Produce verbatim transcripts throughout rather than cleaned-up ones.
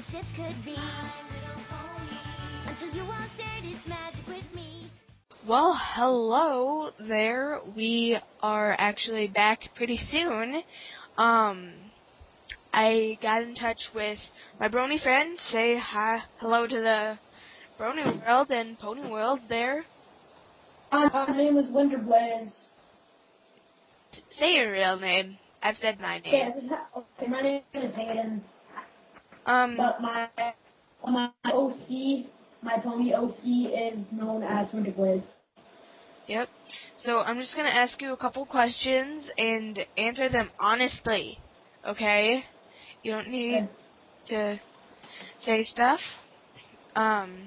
friendship could be. Until you all shared its magic with me. Well, hello there. We are actually back pretty soon. Um, I got in touch with my Brony friend. Say hi, hello to the Brony world and Pony world there. Uh, my name is Winterblaze. Say your real name. I've said my name. Okay, my name is Hayden. Um, But my my O C, my pony O C is known as Winterblaze. Yep. So I'm just gonna ask you a couple questions and answer them honestly. Okay? You don't need to say stuff. Um,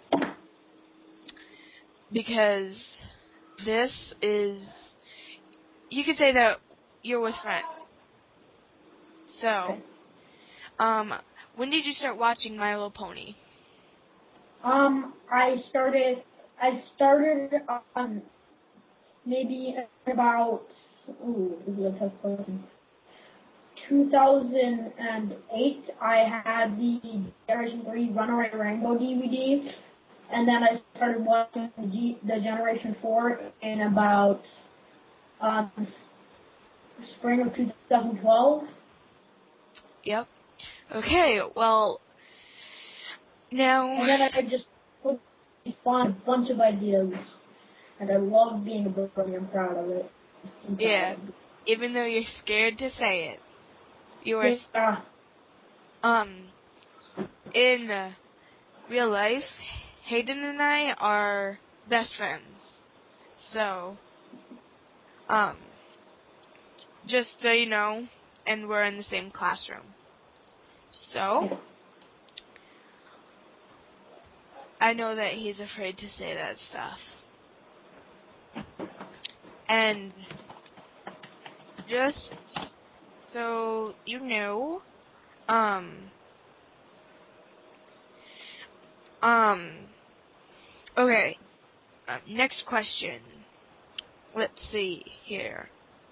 because this is, you could say that you're with friends. So, um, when did you start watching My Little Pony? Um, I started, I started on maybe about, ooh, this is a tough question. two thousand eight, I had the Generation three Runaway Rainbow D V D, and then I started watching the, G, the Generation four in about um, spring of two thousand twelve. Yep. Okay, well, now... And then I just spawned a bunch of ideas, and I love being a Brony. I'm proud of it. Proud yeah, of it. even though you're scared to say it. You are... Yeah. Um, in uh, real life, Hayden and I are best friends. So, um, just so you know, and we're in the same classroom. So, I know that he's afraid to say that stuff. And just so you know, um, um, okay, uh, next question. Let's see here.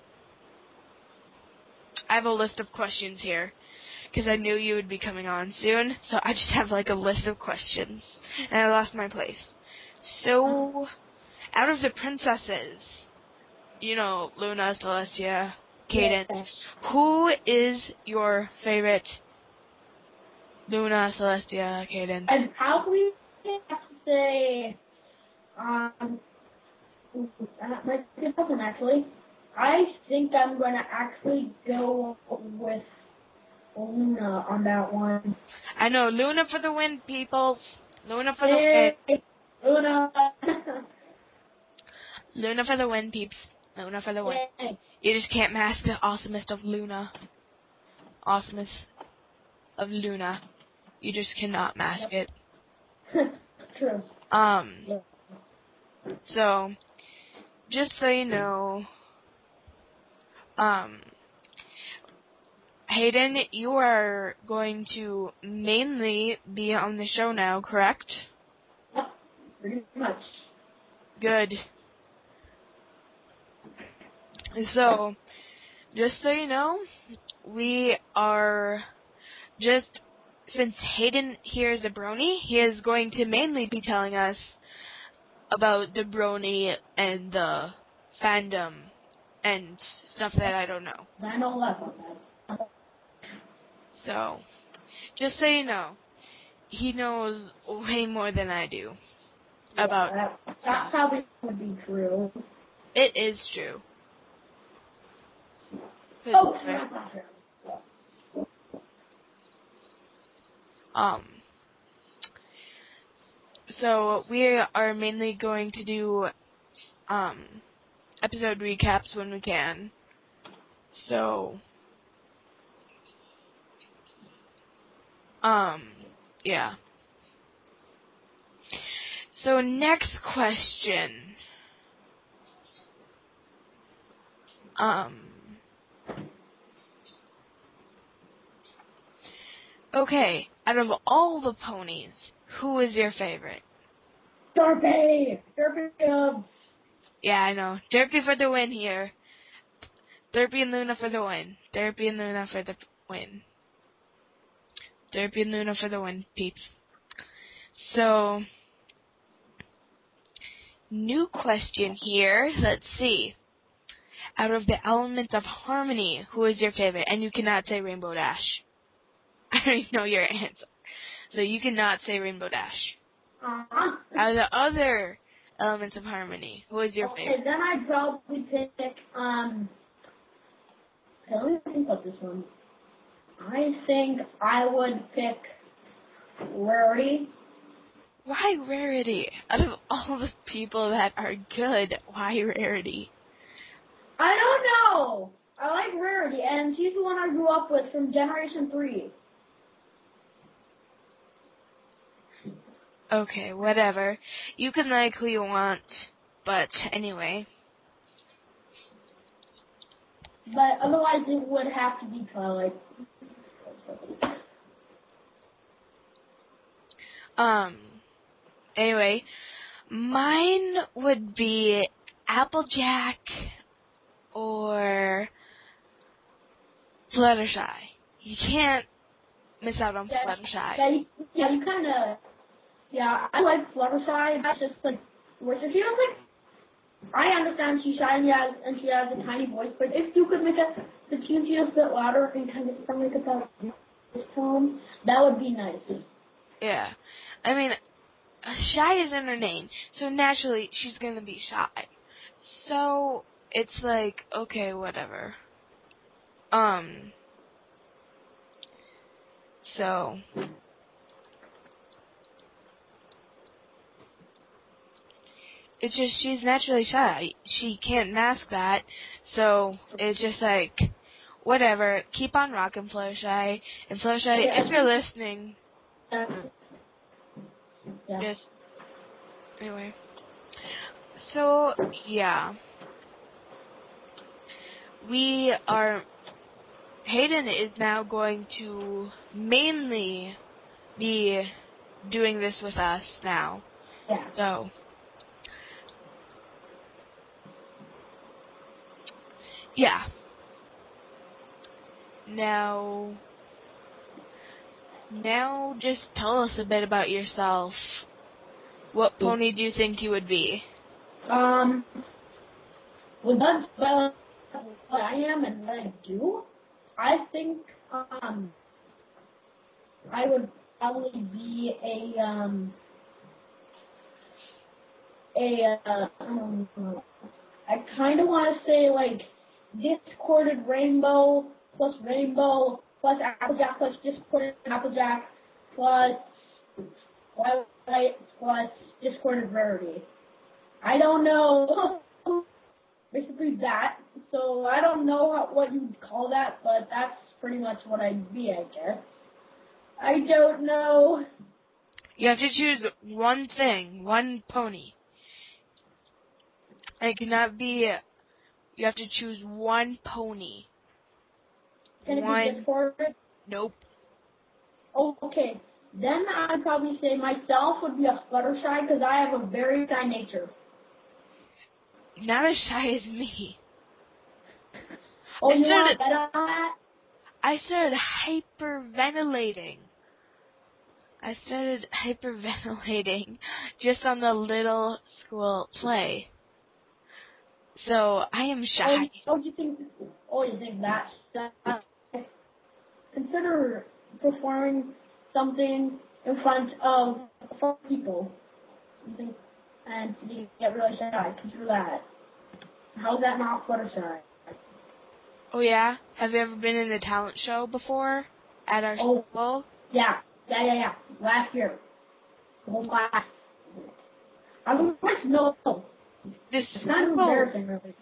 I have a list of questions here, because I knew you would be coming on soon, so I just have like a list of questions, and I lost my place. So, out of the princesses, you know, Luna, Celestia, Cadence, Yeah. who is your favorite Luna, Celestia, Cadence? I'd probably have to say, um, that might be a tough one, actually. I think I'm going to actually go with Luna on that one. I know, Luna for the win, peoples. Luna for the win. Hey, Luna. Luna for the win, peeps. Luna for the win. Yay. You just can't mask the awesomest of Luna. Awesomest of Luna. You just cannot mask Yep. it. True. Um, Yeah. so, just so you know, um, Hayden, you are going to mainly be on the show now, correct? Yep. Pretty much. Good. So, just so you know, we are just, since Hayden here is a Brony, he is going to mainly be telling us about the Brony and the fandom and stuff that I don't know. I know less on that. So, just so you know, he knows way more than I do Yeah, about that, stuff. that probably would be true. It is true. Oh, Um, so we are mainly going to do um, episode recaps when we can. So, um, yeah. So next question. Um, okay, out of all the ponies, who is your favorite? Derpy! Derpy! Uh, Yeah, I know. Derpy for the win here. Derpy and Luna for the win. Derpy and Luna for the win. Derpy and Luna for the win, peeps. So, new question here. Let's see. Out of the elements of harmony, who is your favorite? And you cannot say Rainbow Dash. I already know your answer. So you cannot say Rainbow Dash. Uh-huh. Out of the other elements of harmony, who is your Okay, favorite? then I'd probably pick, um, okay, let me think about this one. I think I would pick Rarity. Why Rarity? Out of all the people that are good, why Rarity? I don't know. I like Rarity, and she's the one I grew up with from Generation three. Okay, whatever. You can like who you want, but anyway. But otherwise it would have to be Twilight. Um, anyway, mine would be Applejack or Fluttershy. You can't miss out on Yeah, Fluttershy. yeah, you, yeah, you kind of, yeah, I like Fluttershy. That's just like, where she feels like, I understand she's shy and she has, and she has a tiny voice, but if you could make a, the tune just a bit louder and kind of sound like a this tone, that would be nice. Yeah. I mean, Shy is in her name, so naturally she's gonna be shy. So, it's like, okay, whatever. Um, so, it's just, she's naturally shy. She can't mask that, so it's just like, whatever, keep on rocking, Fluttershy. And Fluttershy, Yeah. if you're listening, Uh, yeah. just, anyway. So, yeah. We are, Hayden is now going to mainly be doing this with us now. Yeah. So, yeah. Now, now just tell us a bit about yourself. What pony do you think you would be? Um, well, that's about what I am and what I do. I think, um, I would probably be a, um, a, uh, um, I kind of want to say, like, discorded rainbow plus rainbow plus Applejack plus discorded Applejack plus Twilight plus discorded Rarity. I don't know. Basically that. So I don't know how, what you'd call that, but that's pretty much what I'd be, I guess. I don't know. You have to choose one thing, one pony. It cannot be, you have to choose one pony. Can it be One, discorded? nope. Oh, okay. Then I'd probably say myself would be a Fluttershy because I have a very shy nature. Not as shy as me. Oh, I you want to started, bet on that? I started hyperventilating. I started hyperventilating just on the little school play. So, I am Oh, shy. oh, you think? Oh, you think that? that consider performing something in front of four people. You think, and you get really shy. Consider that. How's that not Fluttershy? Oh yeah? Have you ever been in the talent show before? At our Oh. school? Yeah, yeah, yeah, yeah. Last year, the whole class. I was like, no. The It's kind of school. embarrassing, really.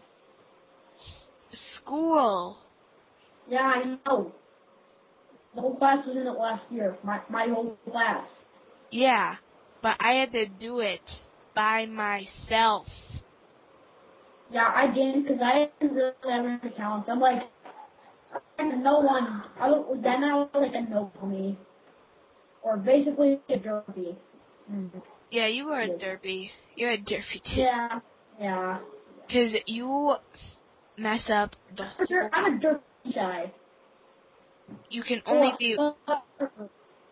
School. Yeah, I know. The whole class was in it last year. My my whole class. Yeah. But I had to do it by myself. Yeah, I didn't because I didn't really have any talents. I'm like, no one. I don't, then I was like a no pony, or basically a derpy. Mm. Yeah, you were a derpy. You're a derpy too. Yeah, yeah. Because you mess up the For sure, whole... I'm a derpy guy. You can Oh, only be... uh,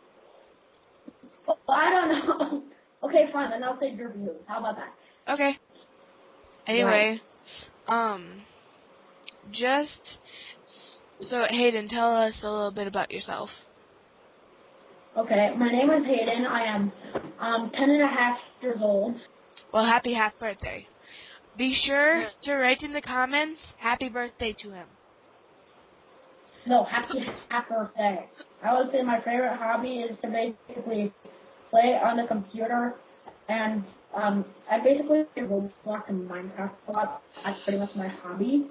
Well, I don't know. Okay, fine, then I'll say Derby News. How about that? Okay. Anyway, um, just so Hayden, tell us a little bit about yourself. Okay, my name is Hayden. I am um, ten and a half years old. Well, happy half birthday. Be sure to write in the comments, happy birthday to him. No, happy half birthday. I would say my favorite hobby is to basically play on the computer, and um, I basically play Roblox and Minecraft a lot. That's pretty much my hobby.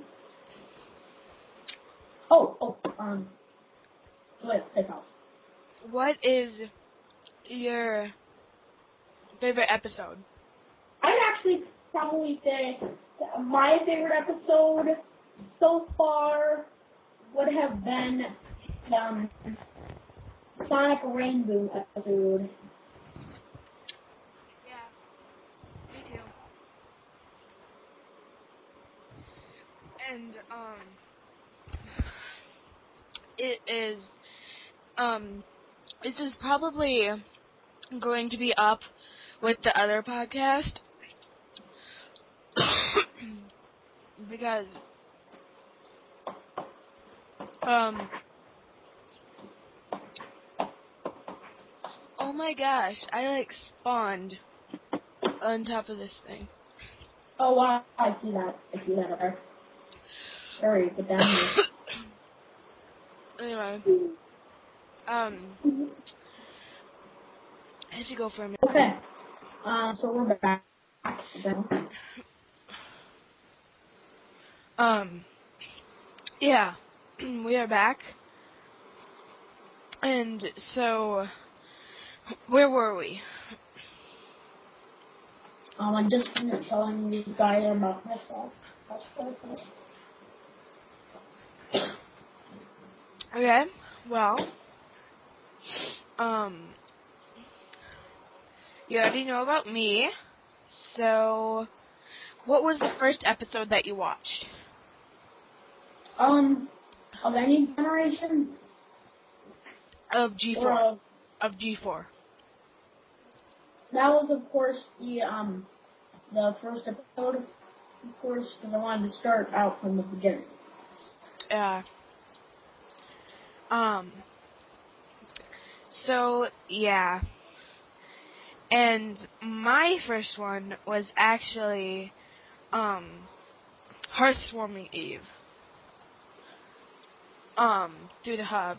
Oh, oh, um, wait, take off. What is your favorite episode? I'd actually probably say that my favorite episode so far would have been um, Sonic Rainbow episode. Yeah, me too. And, um, it is, um, this is probably going to be up with the other podcast. Because, um, oh my gosh, I like spawned on top of this thing. Oh wow, I see that. I see that. Okay. Sorry, get down here. Anyway, um, I have to go for a minute. Okay. Um, so we're back. Um, yeah, we are back. And so, where were we? Um, I'm just finished telling you guys about myself. That's what I finished. Okay, well, um, you already know about me, so what was the first episode that you watched? Um, of any generation? Of G Or four. of, Of G four. that was, of course, the, um, the first episode, of course, because I wanted to start out from the beginning. Yeah. Um, so, yeah. And my first one was actually, um, Hearthwarming Eve. Um, through the hub.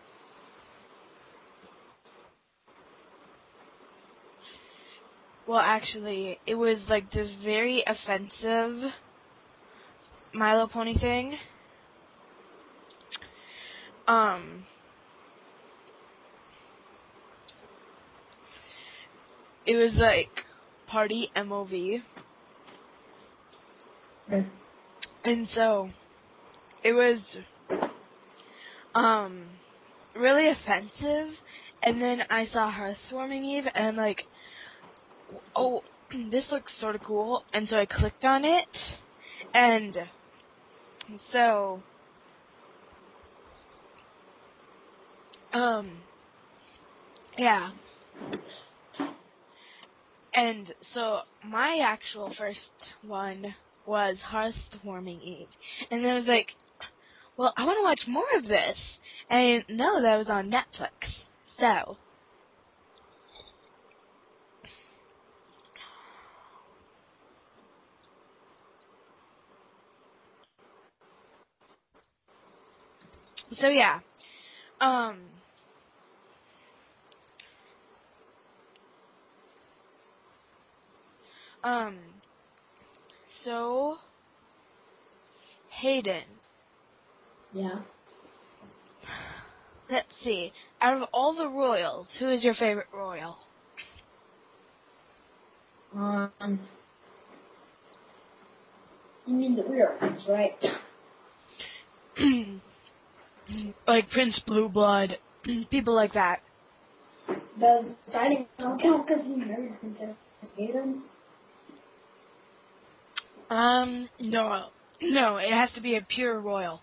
Well, actually, it was like this very offensive My Little Pony thing. Um, it was like party M O V. Okay. And so, it was, um, really offensive. And then I saw Hearthwarming Eve, and I'm like, oh, this looks sort of cool. And so I clicked on it, and so, um, yeah. And so my actual first one was Hearthwarming Eve. And I was like, well, I want to watch more of this. And I didn't know that was on Netflix. So, so yeah. Um, um, so, Hayden, Yeah. let's see. Out of all the royals, who is your favorite royal? Um, you mean the weird ones, right? Like Prince Blueblood, people like that. Does Siding not count because he married Princess Cadence? Um, no. No, it has to be a pure royal.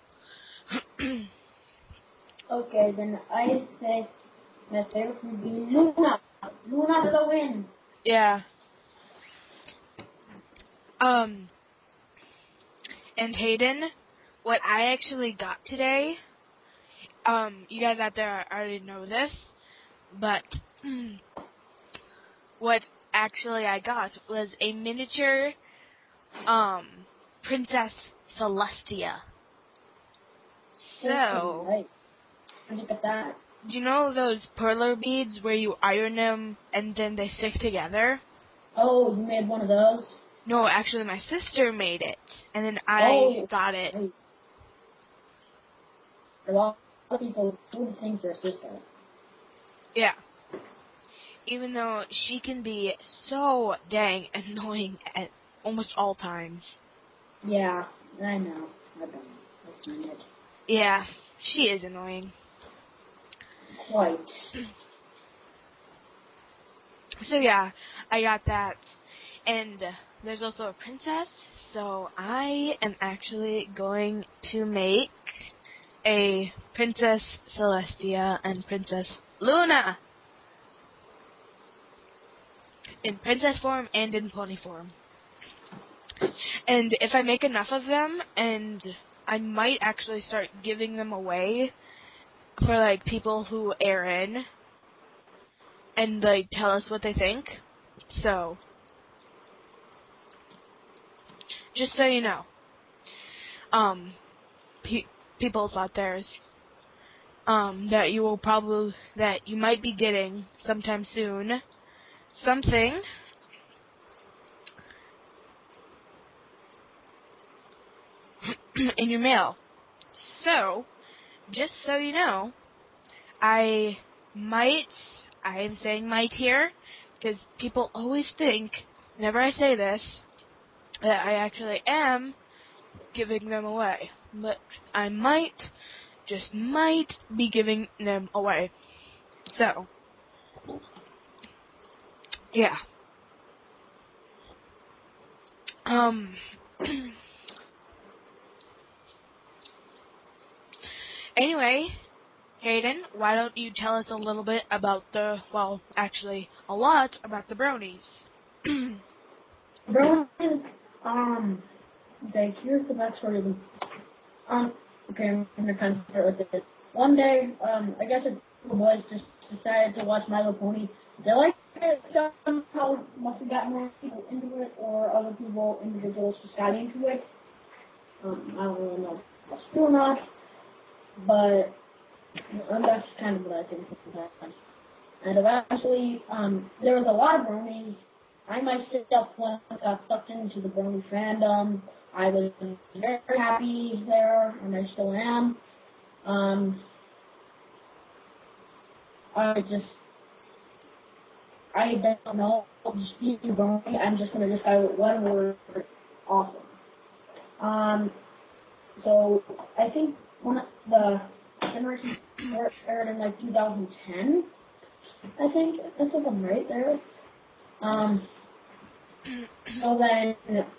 Okay, then I say my favorite would be Luna. Luna for the win. Yeah. Um, and Hayden, what I actually got today, um, you guys out there already know this, but what actually I got was a miniature, um, Princess Celestia. So, Right. Where'd you get that? do you know those perler beads where you iron them and then they stick together? Oh, you made one of those? No, actually my sister made it, and then I Oh, got it. right. A lot of people would think your sister. Yeah. Even though she can be so dang annoying at almost all times. Yeah, I know. I've been listening it. Yeah, she is annoying. Quite. So yeah, I got that. And uh, there's also a princess, so I am actually going to make a Princess Celestia and Princess Luna. In princess form and in pony form. And if I make enough of them, and I might actually start giving them away for like people who air in and like tell us what they think. So, just so you know, um, pe- people out there's um that you will probably that you might be getting sometime soon something in your mail. So, just so you know, I might, I am saying might here, because people always think, whenever I say this, that I actually am giving them away. But I might, just might, be giving them away. So, yeah. Um, anyway, Hayden, why don't you tell us a little bit about the, well, actually, a lot about the bronies. Bro, um, okay, here's the backstory of them. Um, okay, I'm gonna kind of start with this. One day, um, I guess a group of boys just decided to watch My Little Pony. They liked it, somehow must have gotten more people into it, or other people, individuals just got into it. Um, I don't really know if that's true or not, but um, that's kind of what I think sometimes. And eventually, um, there was a lot of bronies. I myself once got sucked into the brony fandom. I was very happy there, and I still am. Um, I just, I don't know, just being a brony, I'm just going to describe it one word, awesome. Um, so, I think one of the Generation four aired in like two thousand ten, I think, that's if I'm right there. Um, so then,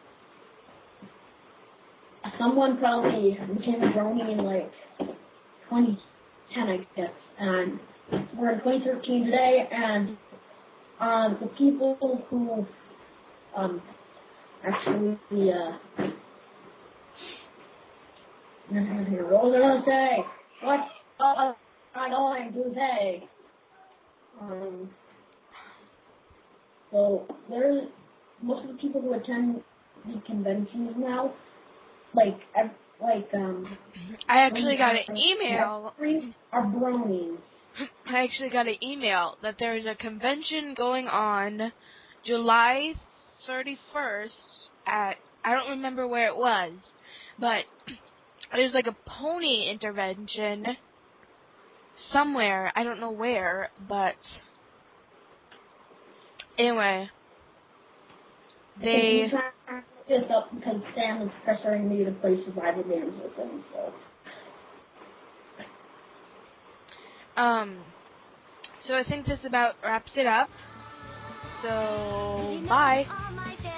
someone probably became a brony in like twenty ten, I guess, and we're in twenty thirteen today, and um, the people who um, actually, uh, what was I going to say? What was I going to say? Um, so there's most of the people who attend the conventions now, like, ev- like, um, I actually got an email. are bronies. I actually got an email that there's a convention going on July thirty-first at, I don't remember where it was, but there's like a pony intervention somewhere. I don't know where, but anyway, they, trying to this up because Sam is pressuring me to play survival games with him, so. um, so I think this about wraps it up. So, bye.